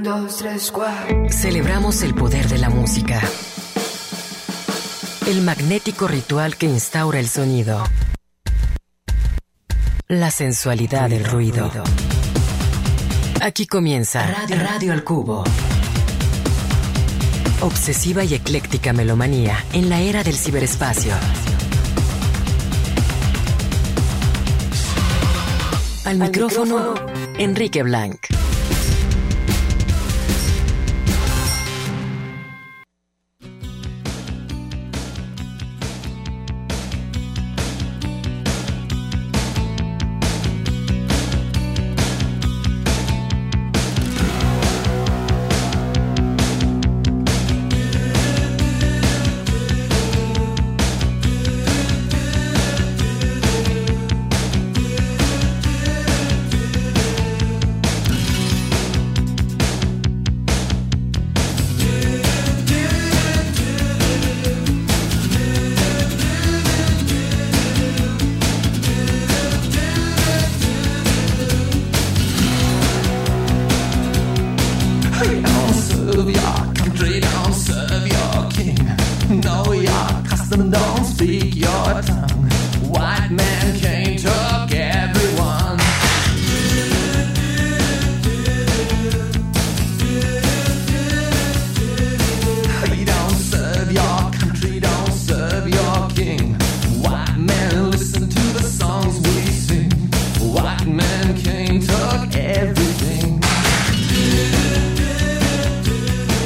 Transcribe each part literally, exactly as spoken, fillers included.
dos, tres, cuatro. Celebramos el poder de la música. El magnético ritual que instaura el sonido. La sensualidad del ruido. Aquí comienza Radio, Radio al Cubo. Obsesiva y ecléctica melomanía en la era del ciberespacio. Al micrófono, Enrique Blanc.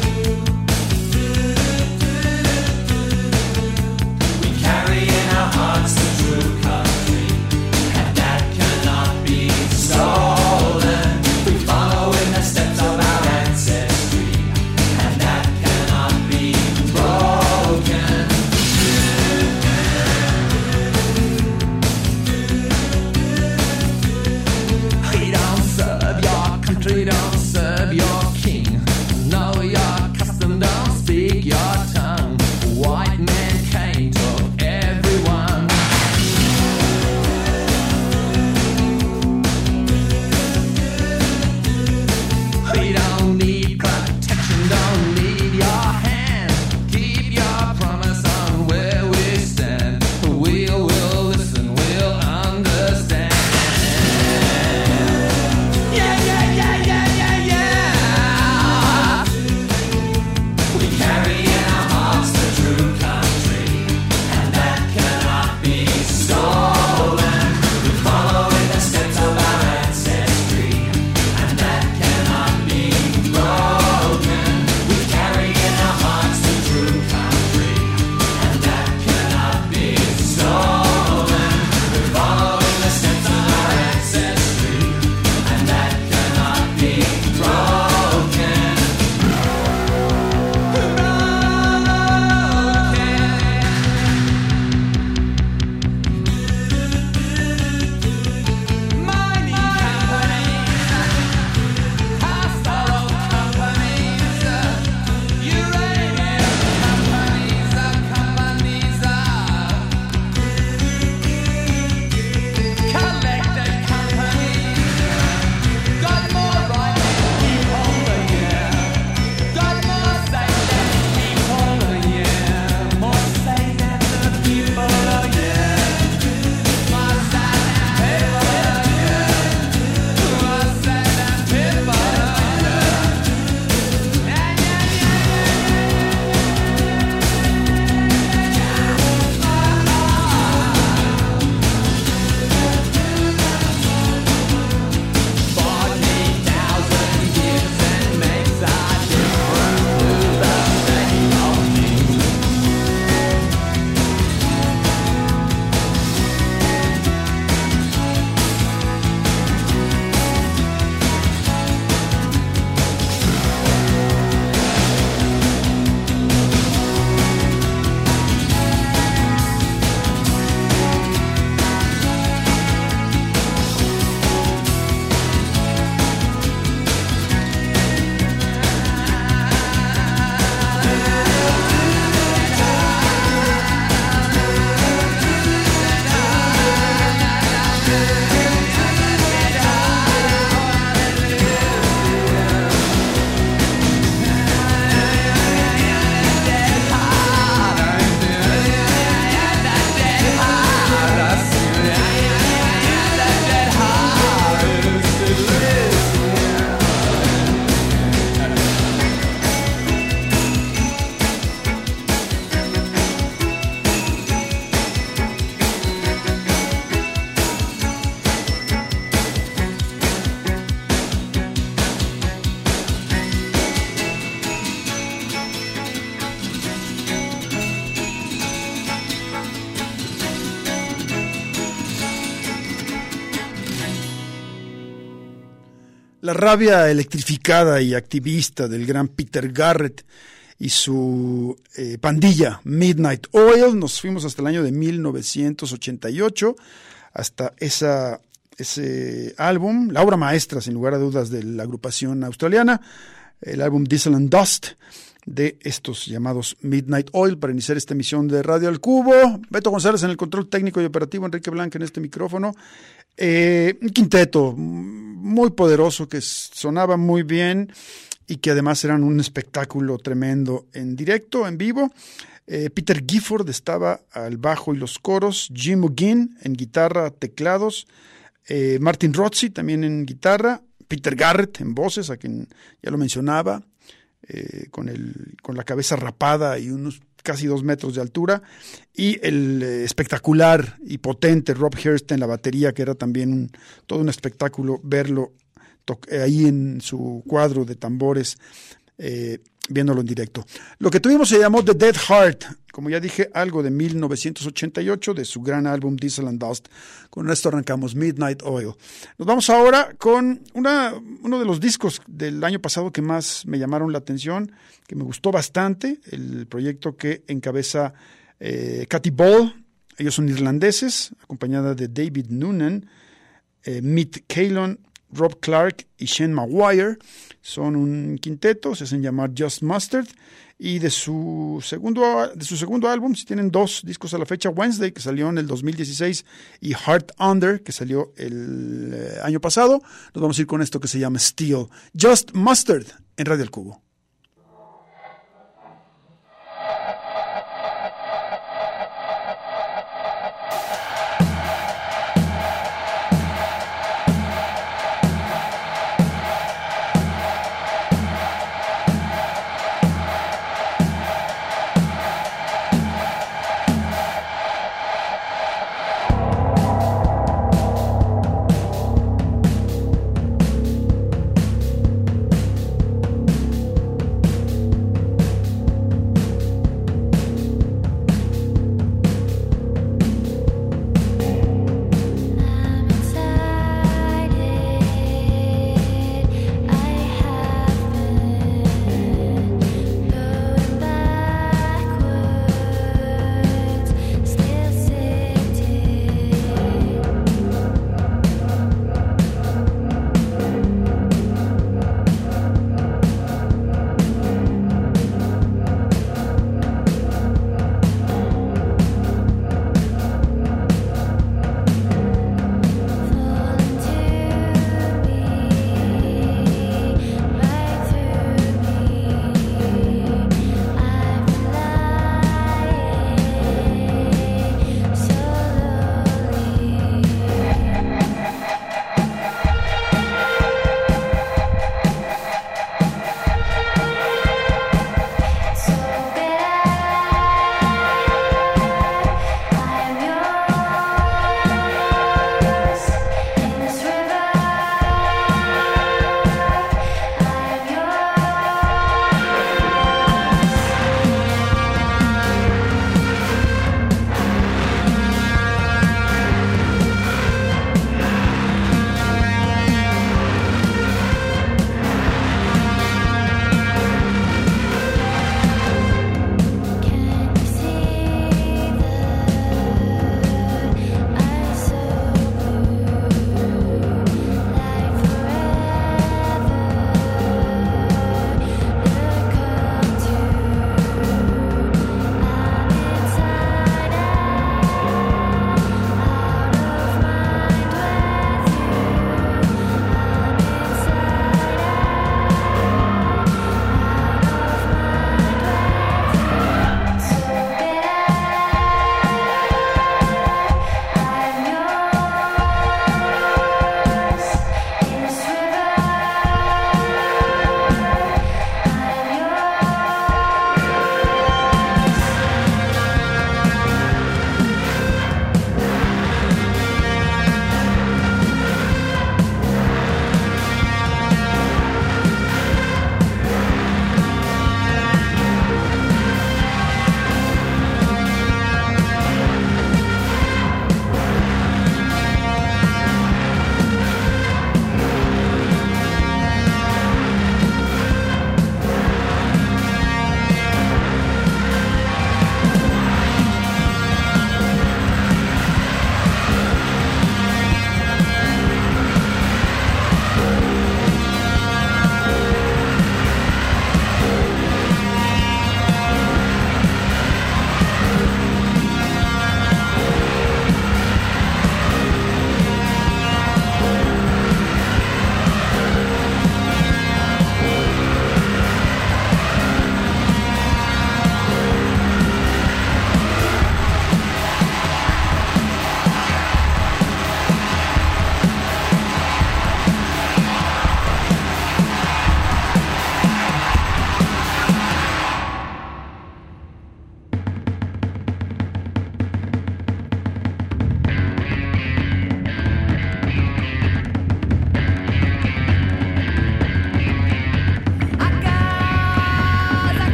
Carry in our hearts La rabia electrificada y activista del gran Peter Garrett y su eh, pandilla Midnight Oil. Nos fuimos hasta el año de mil novecientos ochenta y ocho, hasta esa, ese álbum, la obra maestra sin lugar a dudas de la agrupación australiana, el álbum Diesel and Dust, de estos llamados Midnight Oil, para iniciar esta emisión de Radio al Cubo. Beto González en el control técnico y operativo, Enrique Blanca en este micrófono. Eh, un quinteto muy poderoso que sonaba muy bien y que además eran un espectáculo tremendo en directo, en vivo. Eh, Peter Gifford estaba al bajo y los coros, Jim O'Ginn en guitarra, teclados, eh, Martin Rotsey también en guitarra, Peter Garrett en voces, a quien ya lo mencionaba, eh, con, el, con la cabeza rapada y unos casi dos metros de altura, y el eh, espectacular y potente Rob Hirst en la batería, que era también un, todo un espectáculo verlo ahí en su cuadro de tambores, eh, viéndolo en directo. Lo que tuvimos se llamó The Dead Heart, como ya dije, algo de mil novecientos ochenta y ocho, de su gran álbum Diesel and Dust. Con esto arrancamos Midnight Oil. Nos vamos ahora con una, uno de los discos del año pasado que más me llamaron la atención, que me gustó bastante, el proyecto que encabeza eh, Katy Ball. Ellos son irlandeses, acompañada de David Noonan, eh, Mick Callon, Rob Clark y Shane Maguire. Son un quinteto, se hacen llamar Just Mustard, y de su segundo de su segundo álbum, si tienen dos discos a la fecha, Wednesday, que salió en el dos mil dieciséis, y Heart Under, que salió el eh, año pasado, nos vamos a ir con esto que se llama Steel. Just Mustard en Radio El Cubo.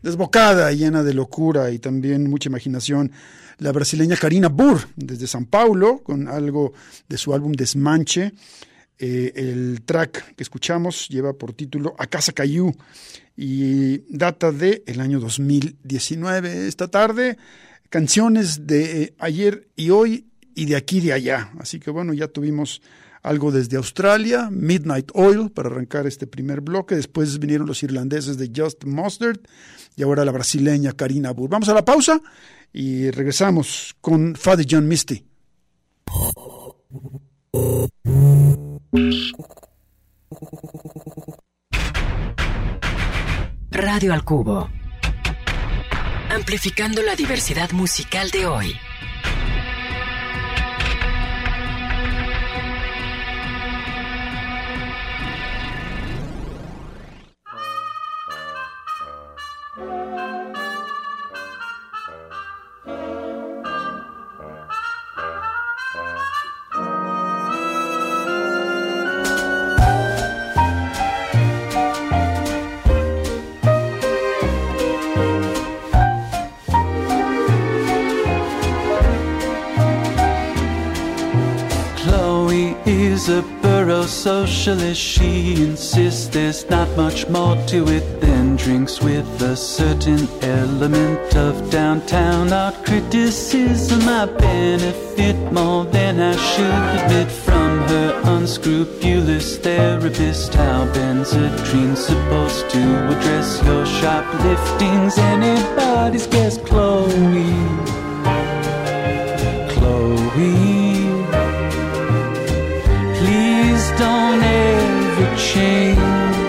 desbocada, llena de locura y también mucha imaginación, la brasileña Karina Burr, desde San Paulo, con algo de su álbum Desmanche. Eh, el track que escuchamos lleva por título A Casa Cayú y data de el año dos mil diecinueve. Esta tarde, canciones de eh, ayer y hoy y de aquí y de allá. Así que bueno, ya tuvimos algo desde Australia, Midnight Oil, para arrancar este primer bloque. Después vinieron los irlandeses de Just Mustard y ahora la brasileña Karina Burr. Vamos a la pausa y regresamos con Father John Misty. Radio al Cubo, amplificando la diversidad musical de hoy. A borough socialist, she insists there's not much more to it than drinks with a certain element of downtown art criticism. I benefit more than I should admit from her unscrupulous therapist. How Benzatrine's supposed to address your shopliftings? Anybody's guess, Chloe, Chloe. Don't ever change.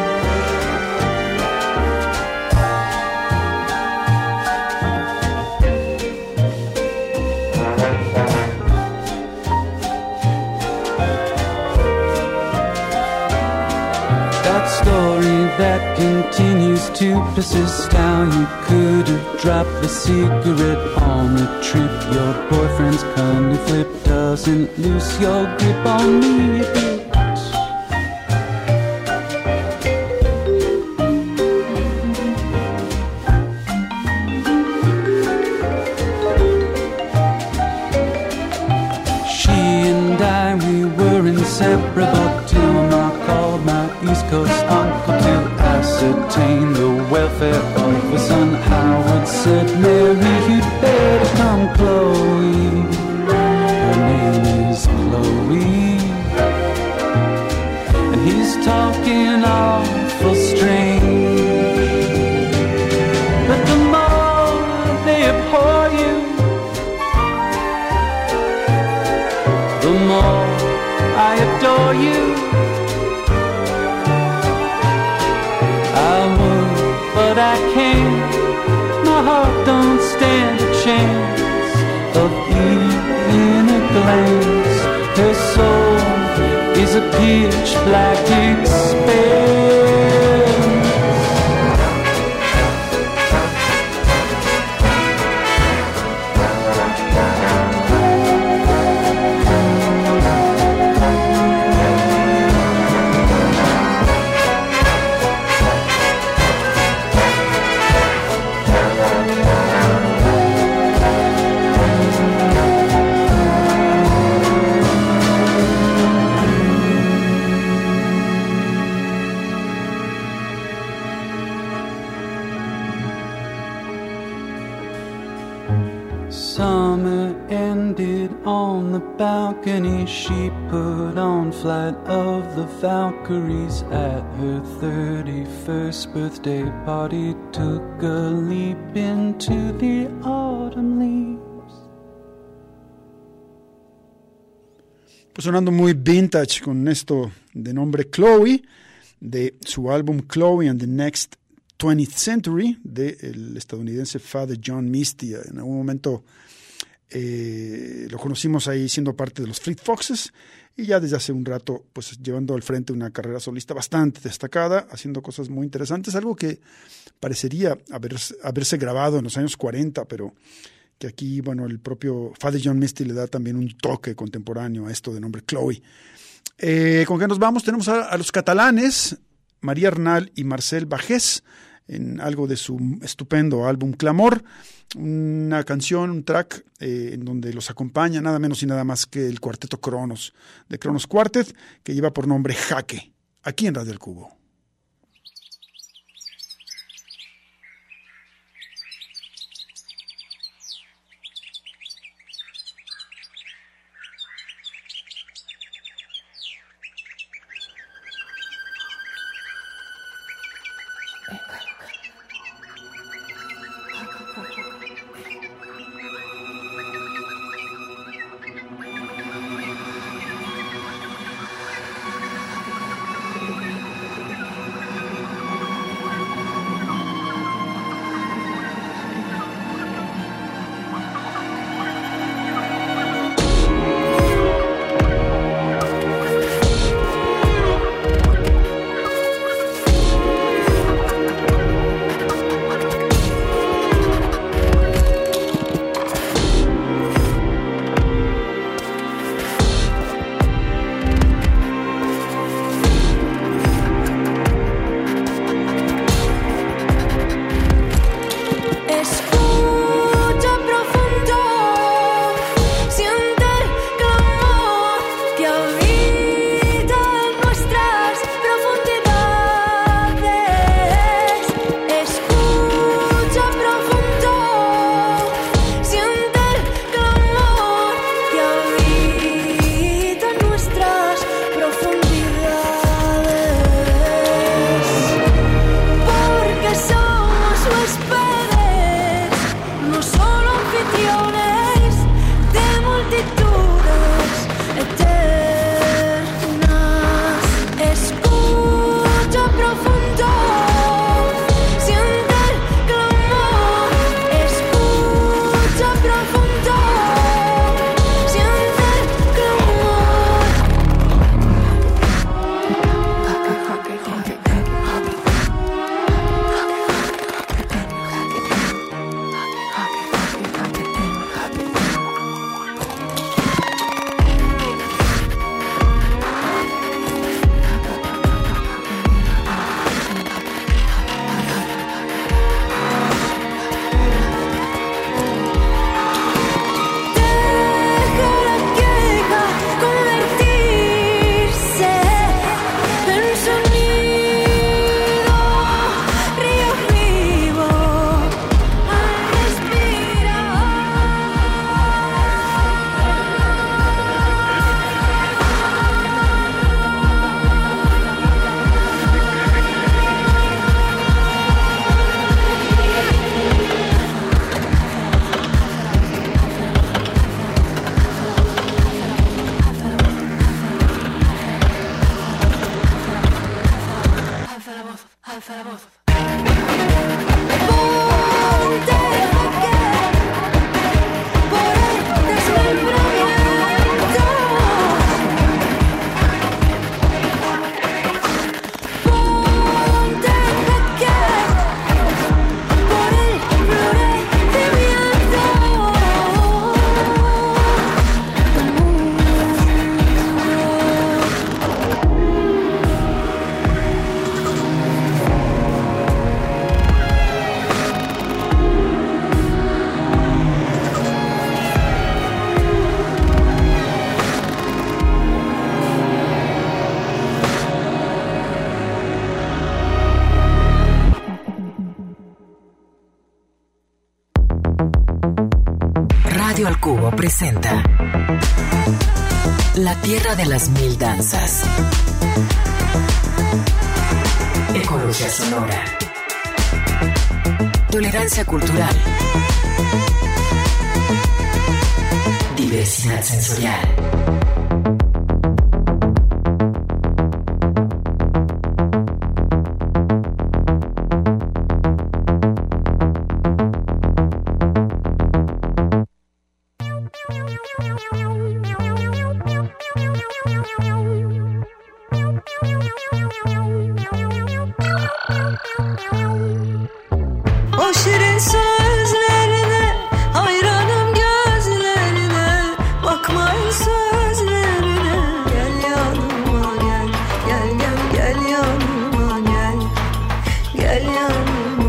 That story that continues to persist, how you could have dropped the cigarette on a trip. Your boyfriend's kind of flip doesn't lose your grip on me. Inseparable till I called my East Coast uncle to ascertain the welfare of his son. Howard said, Mary, you'd better come, Chloe. Her name is Chloe, and he's talking awful strange. But the more they abhor you, the more I adore you. I would, but I can't. My heart don't stand a chance of even a glance. Her soul is a pitch black expanse. Summer ended on the balcony. She put on Flight of the Valkyries at her thirty-first birthday party. Took a leap into the autumn leaves. Pues sonando muy vintage con esto de nombre Chloe, de su álbum Chloe and the Next twentieth Century, del estadounidense Father John Misty. En algún momento eh, lo conocimos ahí siendo parte de los Fleet Foxes y ya desde hace un rato pues llevando al frente una carrera solista bastante destacada, haciendo cosas muy interesantes, algo que parecería haberse, haberse grabado en los años cuarenta, pero que aquí, bueno, el propio Father John Misty le da también un toque contemporáneo a esto de nombre Chloe. Eh, ¿Con qué nos vamos? Tenemos a, a los catalanes, María Arnal y Marcel Bajés, en algo de su estupendo álbum Clamor, una canción, un track eh, en donde los acompaña nada menos y nada más que el cuarteto Cronos, de Cronos Quartet, que lleva por nombre Jaque, aquí en Radio El Cubo. Radio Al Cubo presenta La Tierra de las Mil Danzas. Ecología sonora. Tolerancia cultural. Diversidad sensorial. O şirin sözlerine, hayranım gözlerine, bakmayın sözlerine. Gel yanıma gel, gel gel gel yanıma gel, gel yanıma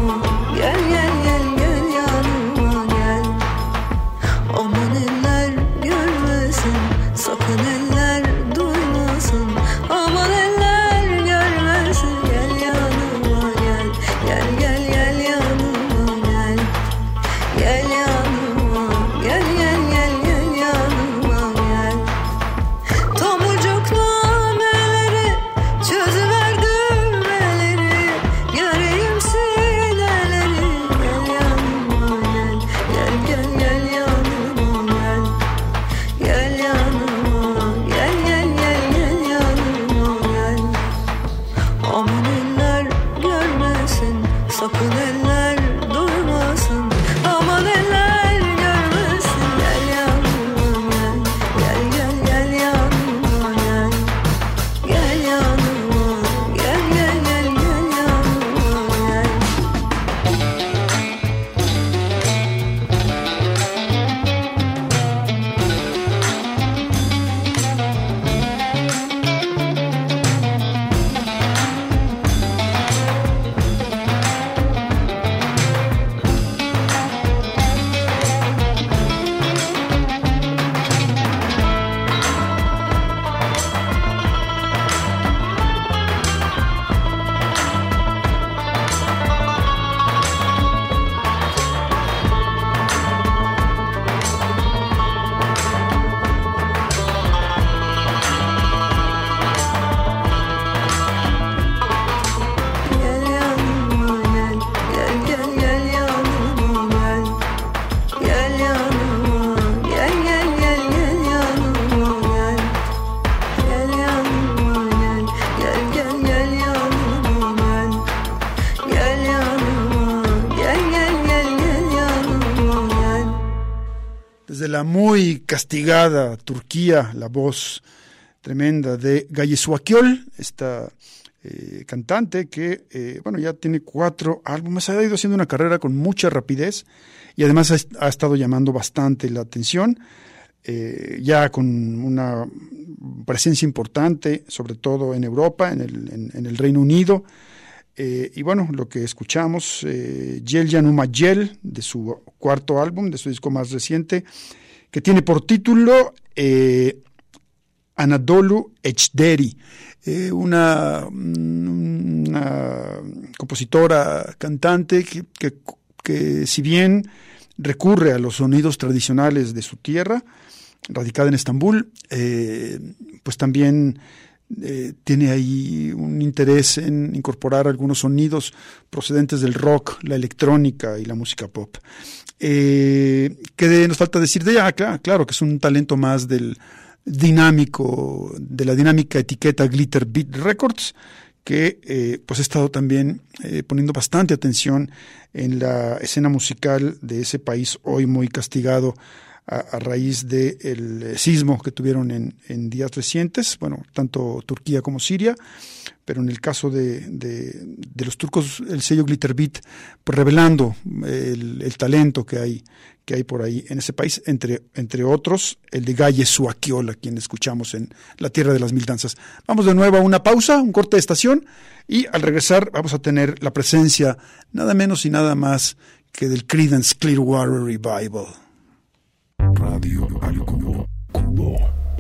desde la muy castigada Turquía, la voz tremenda de Gaye Su Akgül, esta eh, cantante que, eh, bueno, ya tiene cuatro álbumes, ha ido haciendo una carrera con mucha rapidez y además ha, ha estado llamando bastante la atención, eh, ya con una presencia importante, sobre todo en Europa, en el, en, en el Reino Unido. Eh, y bueno, lo que escuchamos, eh, Gel Yanuma Gel, de su cuarto álbum, de su disco más reciente, que tiene por título eh, Anadolu Ecderi, eh, una, una compositora, cantante que, que, que si bien recurre a los sonidos tradicionales de su tierra, radicada en Estambul, eh, pues también Eh, tiene ahí un interés en incorporar algunos sonidos procedentes del rock, la electrónica y la música pop. Eh, ¿Qué nos falta decir de ella? Ah, claro, claro, que es un talento más del dinámico, de la dinámica etiqueta Glitter Beat Records, que eh, pues ha estado también eh, poniendo bastante atención en la escena musical de ese país hoy muy castigado a, a raíz del sismo que tuvieron en, en días recientes, bueno, tanto Turquía como Siria, pero en el caso de, de, de los turcos, el sello Glitter Beat, pues revelando el, el talento que hay, que hay por ahí en ese país, entre, entre otros, el de Gaye Su Akgül, a quien escuchamos en La Tierra de las Mil Danzas. Vamos de nuevo a una pausa, un corte de estación, y al regresar vamos a tener la presencia nada menos y nada más que del Creedence Clearwater Revival. Radio al Cubo. Cubo.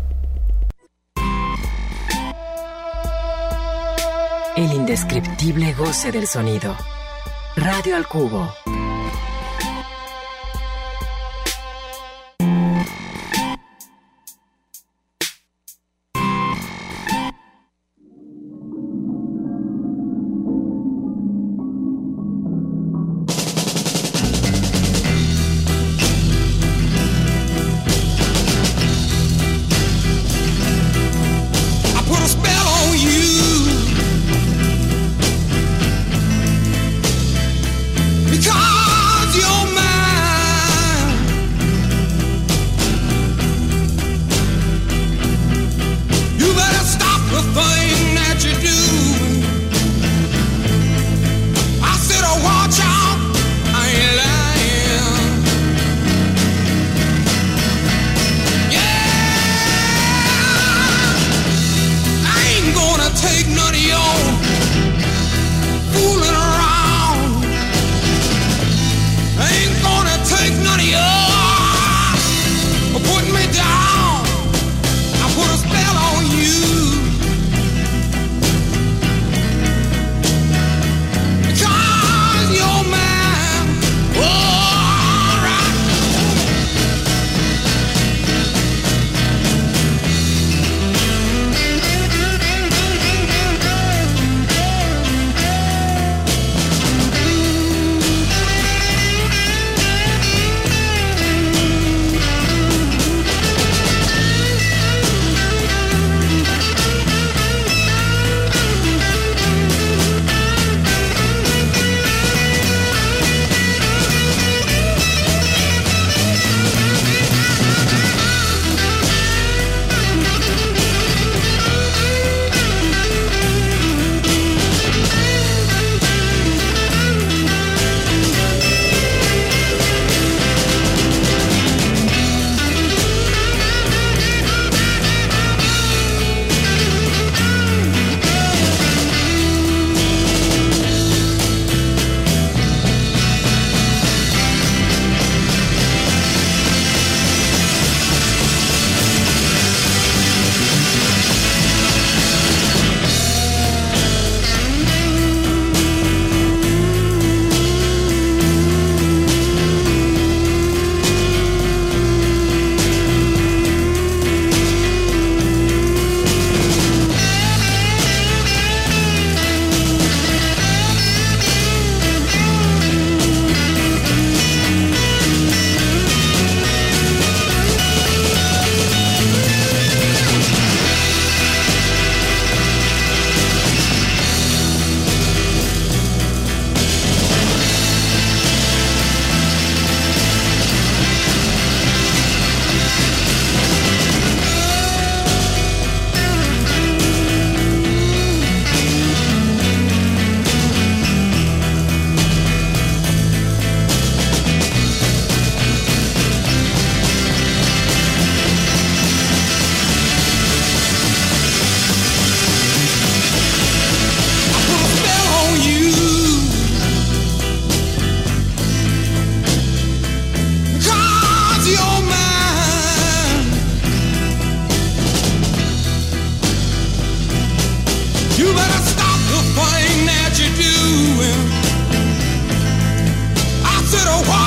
El indescriptible goce del sonido. Radio al Cubo. Because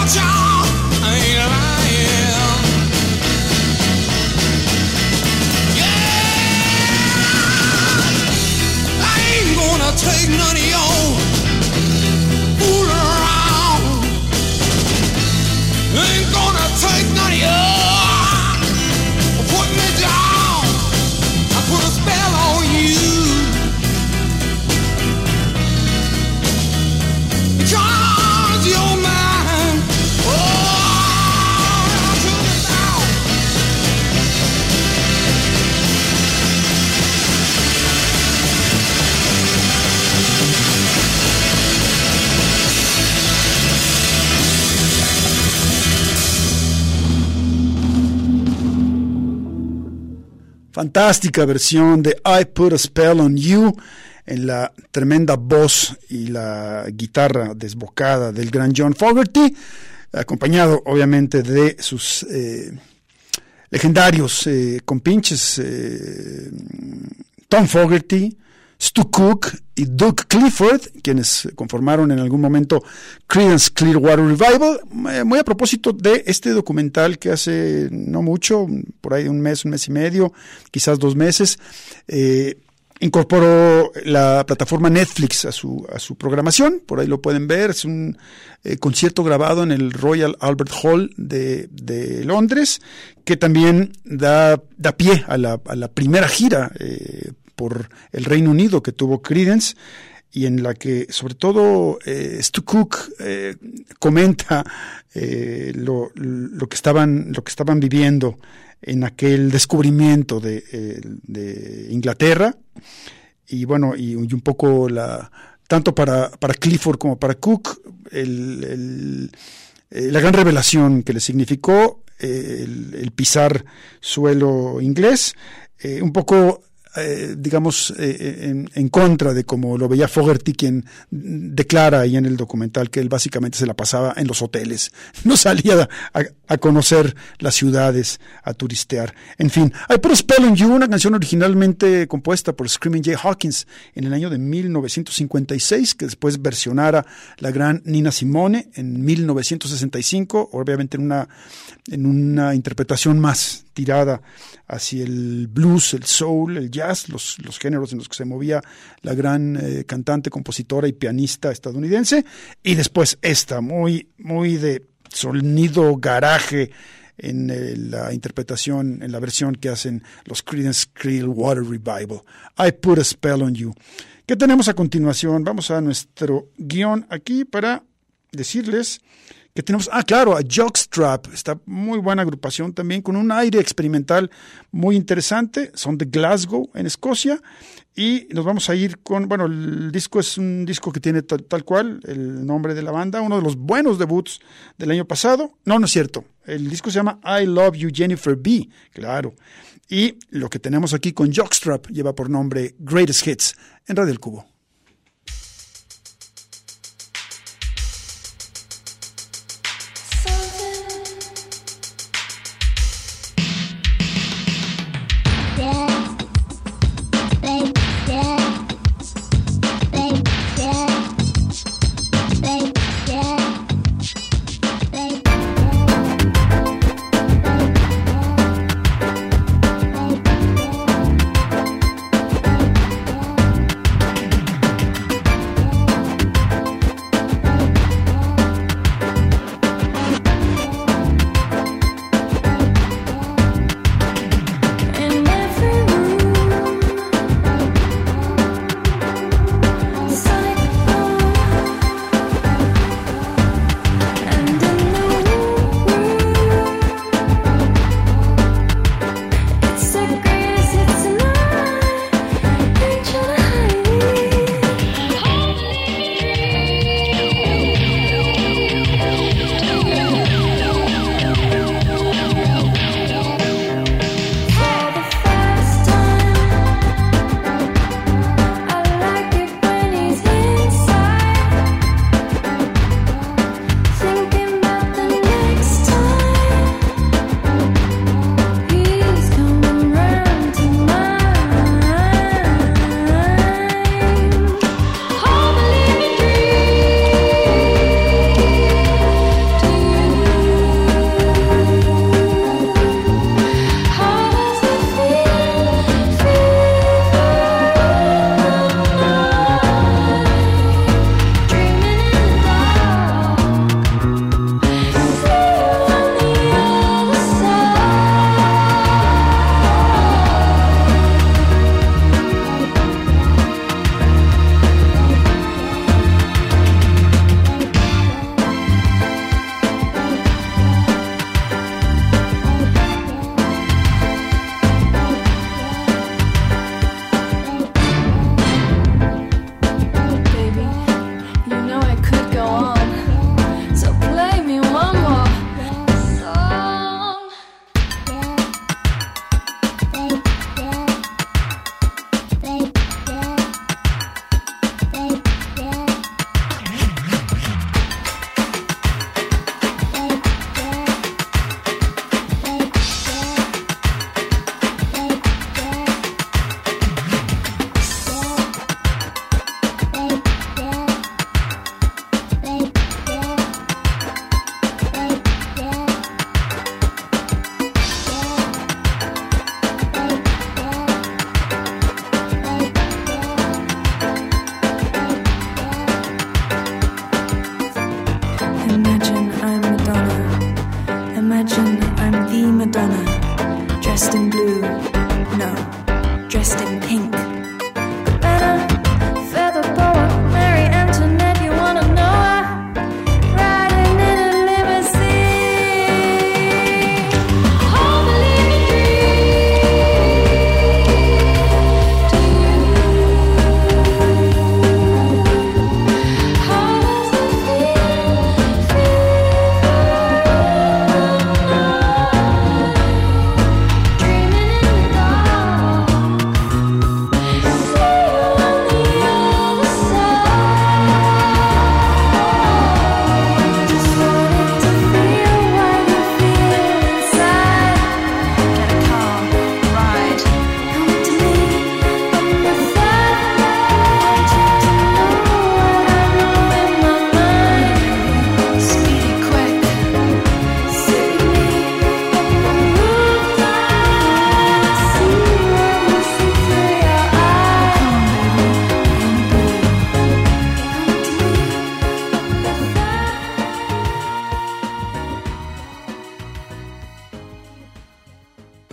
y'all ain't lying. Yeah, I ain't gonna take none of y'all fool around. Ain't gonna take none of y'all put me down. I put a spell on you. Cause you're mine. Oh, I took it down. Fantástica versión de I Put a Spell on You, en la tremenda voz y la guitarra desbocada del gran John Fogerty, acompañado obviamente de sus eh, legendarios eh, compinches eh, Tom Fogerty, Stu Cook y Doug Clifford, quienes conformaron en algún momento Creedence Clearwater Revival, eh, muy a propósito de este documental que hace no mucho, por ahí un mes, un mes y medio, quizás dos meses, eh, incorporó la plataforma Netflix a su a su programación. Por ahí lo pueden ver. Es un eh, concierto grabado en el Royal Albert Hall de, de Londres, que también da, da pie a la, a la primera gira eh, por el Reino Unido que tuvo Creedence, y en la que sobre todo eh, Stu Cook eh, comenta eh, lo, lo que estaban lo que estaban viviendo en aquel descubrimiento de, eh, de Inglaterra, y bueno, y, y un poco la tanto para, para Clifford como para Cook, el, el, eh, la gran revelación que le significó eh, el, el pisar suelo inglés, eh, un poco Eh, digamos, eh, en, en contra de como lo veía Fogerty, quien declara ahí en el documental que él básicamente se la pasaba en los hoteles, no salía a, a conocer las ciudades, a turistear. En fin, I Put a Spell on You, una canción originalmente compuesta por Screaming Jay Hawkins en el año de mil novecientos cincuenta y seis, que después versionara la gran Nina Simone en mil novecientos sesenta y cinco, obviamente en una, en una interpretación más tirada hacia el blues, el soul, el jazz, los, los géneros en los que se movía la gran eh, cantante, compositora y pianista estadounidense. Y después esta, muy, muy de sonido garaje en eh, la interpretación, en la versión que hacen los Creedence Clearwater Revival. I Put a Spell on You. ¿Qué tenemos a continuación? Vamos a nuestro guión aquí para decirles que tenemos, ah, claro, a Jockstrap, esta muy buena agrupación también, con un aire experimental muy interesante. Son de Glasgow, en Escocia, y nos vamos a ir con, bueno, el disco es un disco que tiene tal, tal cual el nombre de la banda, uno de los buenos debuts del año pasado. No, no es cierto, el disco se llama I Love You Jennifer B, claro, y lo que tenemos aquí con Jockstrap lleva por nombre Greatest Hits en Radio El Cubo.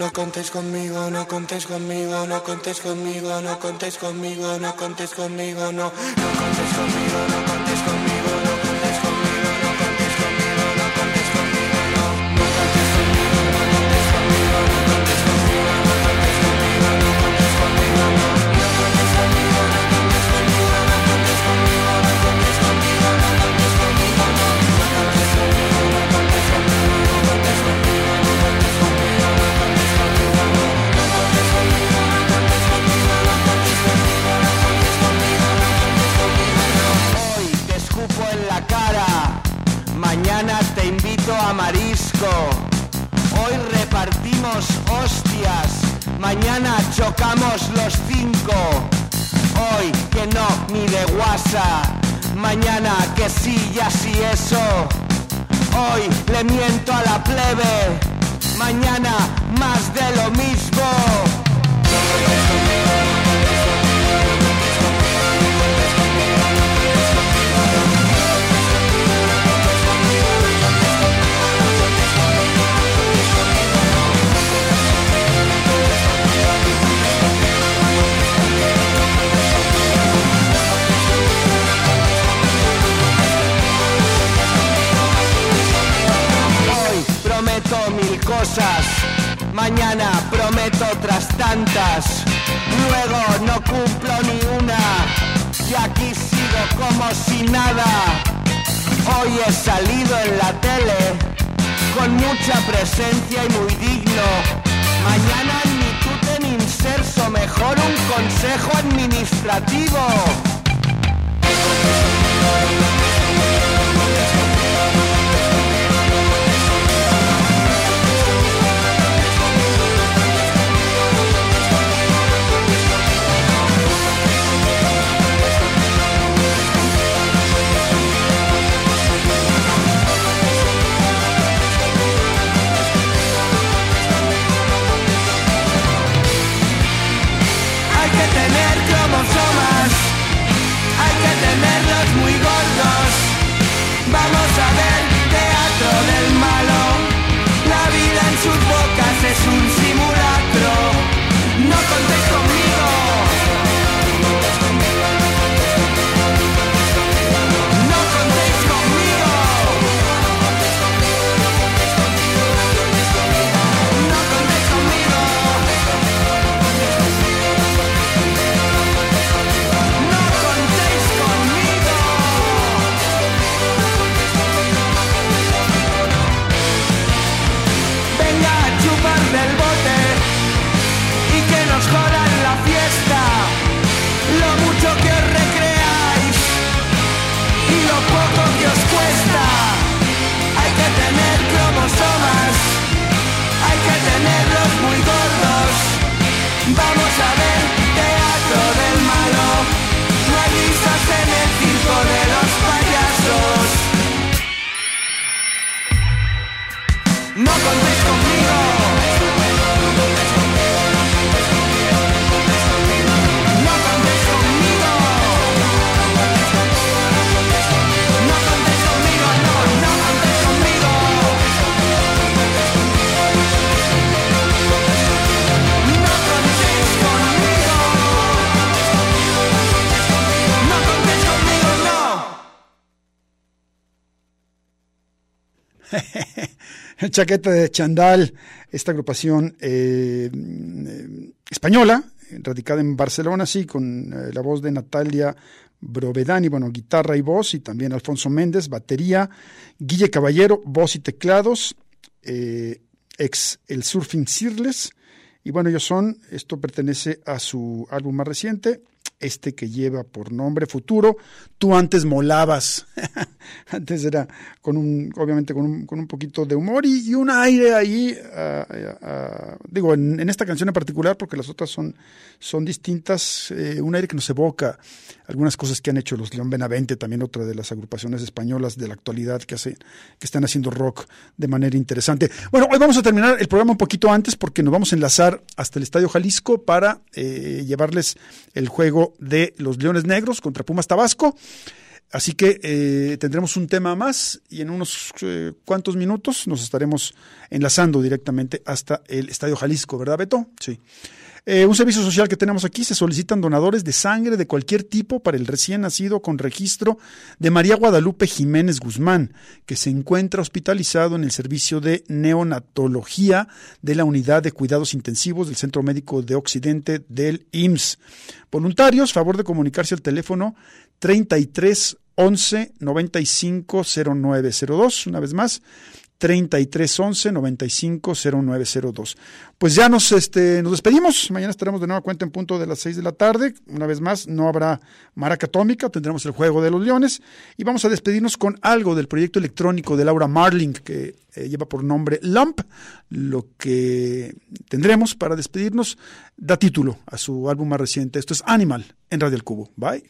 no contéis conmigo, no contéis conmigo, no contéis conmigo, no contéis conmigo, no contéis conmigo, no, no contéis conmigo, no contéis conmigo, no contéis conmigo, no contéis conmigo, no contéis conmigo, no, no contéis conmigo, no contéis conmigo, no contéis conmigo, no contéis conmigo, no contéis conmigo, no, no contéis conmigo, no contéis conmigo, no contéis conmigo, no contéis conmigo, no contéis conmigo, no, no contéis conmigo, no contéis conmigo, no contéis conmigo, no contéis conmigo, no contéis conmigo, no, no contéis conmigo, no contéis conmigo, no contéis conmigo, no contéis conmigo, no contéis conmigo, no. Hoy te escupo en la cara, mañana te invito a marisco. Hoy repartimos hostias, mañana chocamos los cinco. Hoy que no, ni de guasa, mañana que sí y así eso. Hoy le miento a la plebe, mañana más de lo mismo. Prometo mil cosas, mañana prometo otras tantas, luego no cumplo ni una, y aquí sigo como si nada. Hoy he salido en la tele, con mucha presencia y muy digno, mañana en mi tuten inserso, mejor un consejo administrativo. Hay que tener cromosomas, hay que tenerlos muy gordos. Vamos a ver teatro del malo, la vida en sus bocas es un simulacro. No contéis conmigo, no contéis conmigo, no contéis conmigo, no contéis conmigo. Del bote y que nos jodan la fiesta, lo mucho que os recreáis y lo poco que os cuesta. Hay que tener cromosomas, hay que tenerlos muy gordos. Vamos a ver teatro del malo, no hay risas en el circo de los payasos. No contéis conmigo. Chaqueta de Chandal, esta agrupación eh, eh, española, radicada en Barcelona, sí, con eh, la voz de Natalia Brovedani, bueno, guitarra y voz, y también Alfonso Méndez, batería, Guille Caballero, voz y teclados, eh, ex El Surfing Cirles, y bueno, ellos son, esto pertenece a su álbum más reciente, este que lleva por nombre Futuro. Tú antes molabas, antes era con un, obviamente con un, con un poquito de humor y, y un aire ahí, uh, uh, uh, digo, en, en esta canción en particular, porque las otras son, son distintas, eh, un aire que nos evoca algunas cosas que han hecho los León Benavente, también otra de las agrupaciones españolas de la actualidad que hacen, que están haciendo rock de manera interesante. Bueno, hoy vamos a terminar el programa un poquito antes porque nos vamos a enlazar hasta el Estadio Jalisco para eh, llevarles el juego de los Leones Negros contra Pumas Tabasco. Así que eh, tendremos un tema más y en unos eh, cuantos minutos nos estaremos enlazando directamente hasta el Estadio Jalisco, ¿verdad, Beto? Sí. Eh, un servicio social que tenemos aquí: se solicitan donadores de sangre de cualquier tipo para el recién nacido con registro de María Guadalupe Jiménez Guzmán, que se encuentra hospitalizado en el servicio de neonatología de la Unidad de Cuidados Intensivos del Centro Médico de Occidente del I M S S. Voluntarios, favor de comunicarse al teléfono treinta y tres once noventa y cinco cero nueve cero dos, una vez más, treinta y tres once noventa y cinco cero nueve cero dos. Pues ya nos este nos despedimos. Mañana estaremos de nueva cuenta en punto de las seis de la tarde. Una vez más, no habrá Maraca Atómica, tendremos el Juego de los Leones y vamos a despedirnos con algo del proyecto electrónico de Laura Marling que eh, lleva por nombre Lump. Lo que tendremos para despedirnos da título a su álbum más reciente. Esto es Animal en Radio El Cubo. Bye.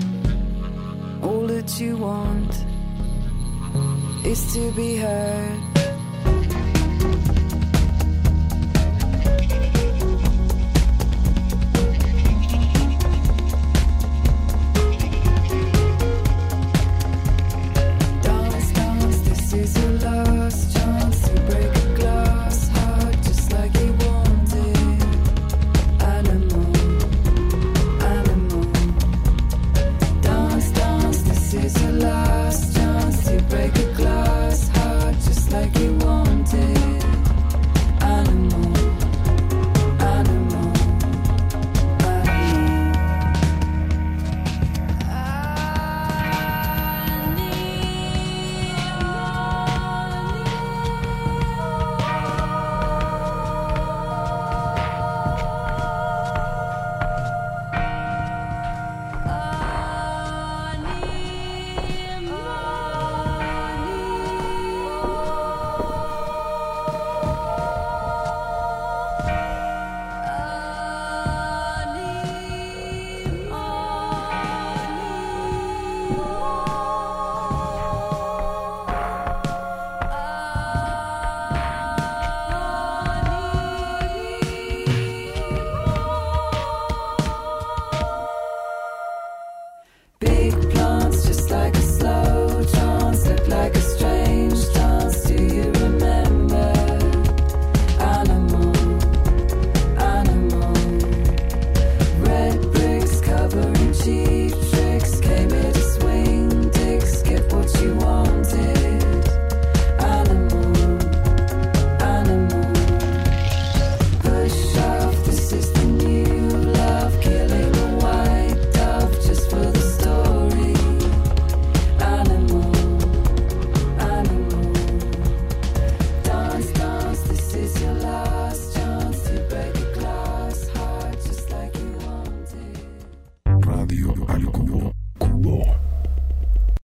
You want is to be heard.